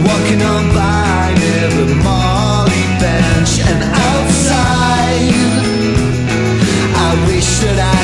walking on by near the Molly bench. And outside, I wish that I